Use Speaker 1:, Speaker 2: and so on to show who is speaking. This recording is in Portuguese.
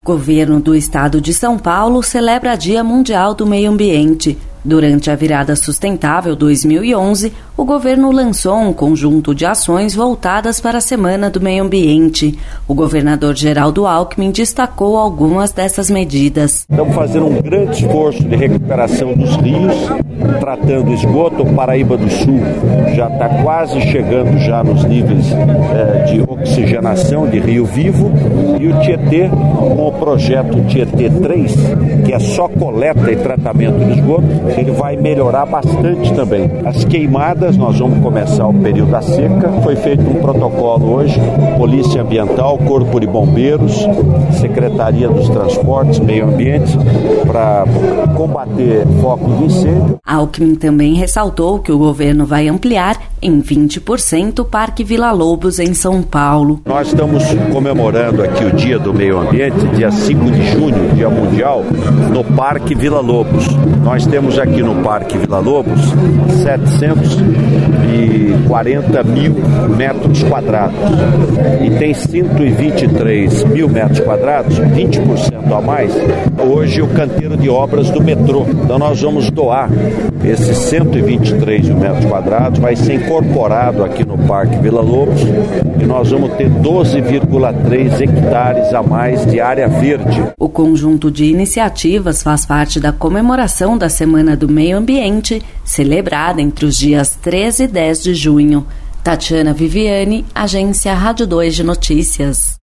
Speaker 1: Governo do Estado de São Paulo celebra Dia Mundial do Meio Ambiente. Durante a Virada Sustentável 2011, o governo lançou um conjunto de ações voltadas para a Semana do Meio Ambiente. O governador Geraldo Alckmin destacou algumas dessas medidas.
Speaker 2: Estamos fazendo um grande esforço de recuperação dos rios, tratando o esgoto. O Paraíba do Sul já está quase chegando já nos níveis de oxigenação de Rio Vivo, e o Tietê, com o projeto Tietê 3, que é só coleta e tratamento de esgoto, ele vai melhorar bastante também. As queimadas, nós vamos começar o período da seca. Foi feito um protocolo hoje, Polícia Ambiental, Corpo de Bombeiros, Secretaria dos Transportes, Meio Ambiente, para combater foco de incêndio.
Speaker 1: Alckmin também ressaltou que o governo vai ampliar em 20% o Parque Vila Lobos em São Paulo.
Speaker 2: Nós estamos comemorando aqui o Dia do Meio Ambiente, dia 5 de junho, Dia Mundial, no Parque Vila Lobos. Nós temos aqui no Parque Vila Lobos 740 mil metros quadrados e tem 123 mil metros quadrados, 20% a mais, hoje o canteiro de obras do metrô. Então nós vamos doar esses 123 mil metros quadrados, vai ser incorporado aqui no Parque Vila Lobos e nós vamos ter 12,3 hectares a mais de área verde.
Speaker 1: O conjunto de iniciativas faz parte da comemoração da Semana do Meio Ambiente, celebrada entre os dias 13 e 10 de junho. Tatiana Viviane, Agência Rádio 2 de Notícias.